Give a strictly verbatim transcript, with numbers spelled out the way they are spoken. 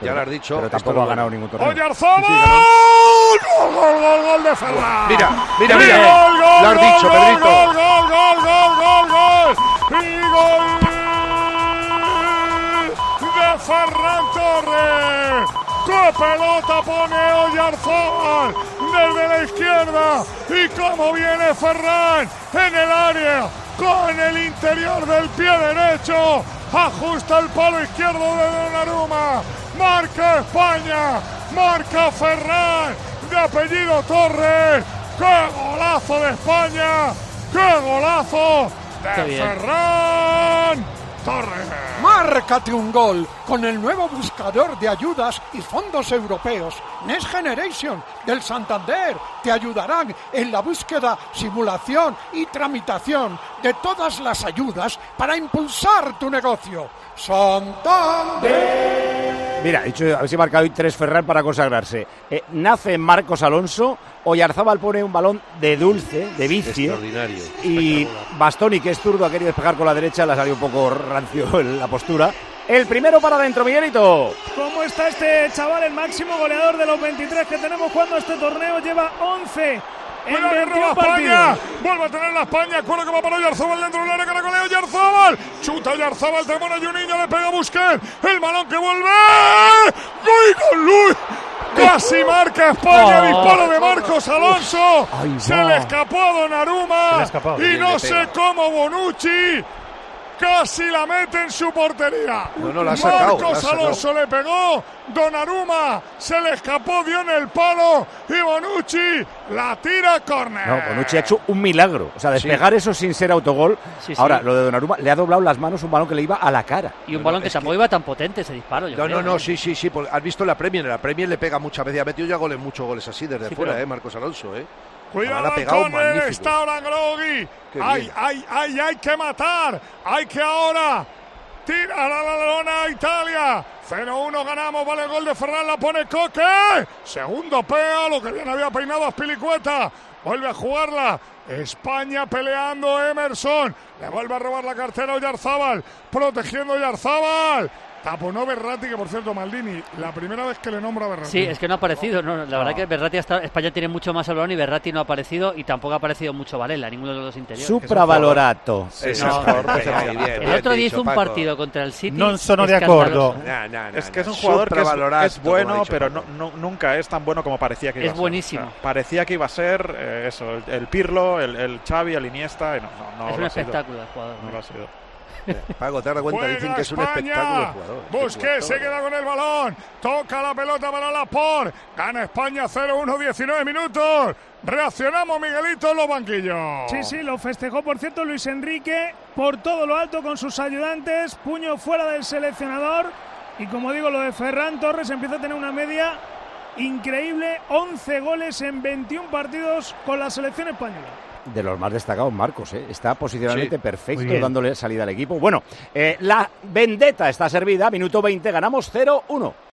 Ya lo has dicho. Pero tampoco ha ganado ningún torneo. ¡Oyarzabal! Sí, sí, ¡Gol, gol, gol, gol de Ferran! Mira, mira, ¡Y mira. gol, gol, Lo has gol, dicho, gol, Pedrito. Gol, gol, gol, gol, gol, gol. ¡Y gol de Ferran Torres! ¡Qué pelota pone Oyarzabal desde la izquierda! ¡Y cómo viene Ferran en el área! Con el interior del pie derecho, ajusta el palo izquierdo de Donnarumma, marca España, marca Ferran, de apellido Torres. ¡Qué golazo de España! ¡Qué golazo de Ferran Torres! Márcate un gol con el nuevo buscador de ayudas y fondos europeos Next Generation del Santander. Te ayudarán en la búsqueda, simulación y tramitación de todas las ayudas para impulsar tu negocio. Santander. Mira, dicho, a ver si marca hoy tres Ferran para consagrarse. Eh, nace Marcos Alonso, Oyarzabal pone un balón de dulce, de vicio. Extraordinario. Y Bastoni, que es zurdo, ha querido despejar con la derecha, le ha salido un poco rancio la postura. El primero para adentro, Miguelito. ¿Cómo está este chaval, el máximo goleador de los veintitrés que tenemos jugando este torneo? Lleva once en ¡Cuidado que roba España! ¡Vuelve a tener la España! Acuerdo que va para Oyarzabal dentro del área, que recolea Oyarzabal. Chuta Oyarzabal, Temona Juninho, le pega a Busquets. El balón que vuelve. ¡Gol con Luis! Casi marca España, Oh. disparo de Marcos Alonso. Ay, Se va. le escapó a Donnarumma. Se le ha escapado. Y Bien, no le sé pega. cómo Bonucci casi la mete en su portería. No, no, la ha sacado, Marcos la ha sacado. Alonso le pegó, Donnarumma se le escapó, dio en el palo y Bonucci la tira a córner. No, Bonucci ha hecho un milagro. O sea, despegar eso sin ser autogol. Sí, sí. Ahora, lo de Donnarumma, le ha doblado las manos un balón que le iba a la cara. Y un No, balón no, que es tampoco que- iba tan potente ese disparo. Yo No, creo, no, no, ¿eh? sí, sí, sí. porque Has visto la Premier, en la Premier le pega muchas veces. Ha metido ya goles, muchos goles así desde Sí, fuera, pero- eh, Marcos Alonso, eh. Cuidado La ha al pegado córner, magnífico. está ahora Grogui. Qué Ay, bien. ay, ay, hay que matar. Hay que ahora tira la, la lona a Italia. cero uno ganamos, vale el gol de Ferran, la pone Coque. Segundo pea, lo que bien había peinado Azpilicueta. Vuelve a jugarla. España peleando, Emerson. Le vuelve a robar la cartera a Oyarzabal. Protegiendo a Oyarzabal. Taponó Berratti, que por cierto, Maldini, la primera vez que le nombra a Berratti. Sí, es que no ha aparecido. No, la verdad que Berratti hasta España tiene mucho más el balón y Berratti no ha aparecido y tampoco ha aparecido mucho Varela, ninguno de los dos interiores. Supravalorato. Ese No, jugador, no, ese no. jugador, bien, El bien otro día dicho, hizo un Paco. partido contra el City. No sono de acuerdo. Nah, nah, nah, Es que es nah. un jugador que es, Supravalorado, es como ha bueno, dicho pero Paco. no, no- nunca es tan bueno como parecía que iba Es a ser. buenísimo. O sea, parecía que iba a ser eh, eso, el, el Pirlo, el, el Xavi, el Iniesta, y no, no, no Es lo un ha sido. espectáculo el jugador. No lo ha sido. Paco, te das cuenta, Juega dicen que es un España. espectáculo de jugador. Busquets se queda con el balón. Toca la pelota para Laporte. Gana España cero uno, diecinueve minutos. Reaccionamos, Miguelito, en los banquillos. Sí, sí, lo festejó, por cierto, Luis Enrique por todo lo alto con sus ayudantes, puño fuera del seleccionador. Y como digo, lo de Ferran Torres empieza a tener una media increíble, once goles en veintiún partidos con la selección española. De los más destacados, Marcos, ¿eh? Está posicionalmente Sí, perfecto, muy bien. dándole salida al equipo. Bueno, eh, la vendetta está servida, minuto veinte, ganamos cero uno.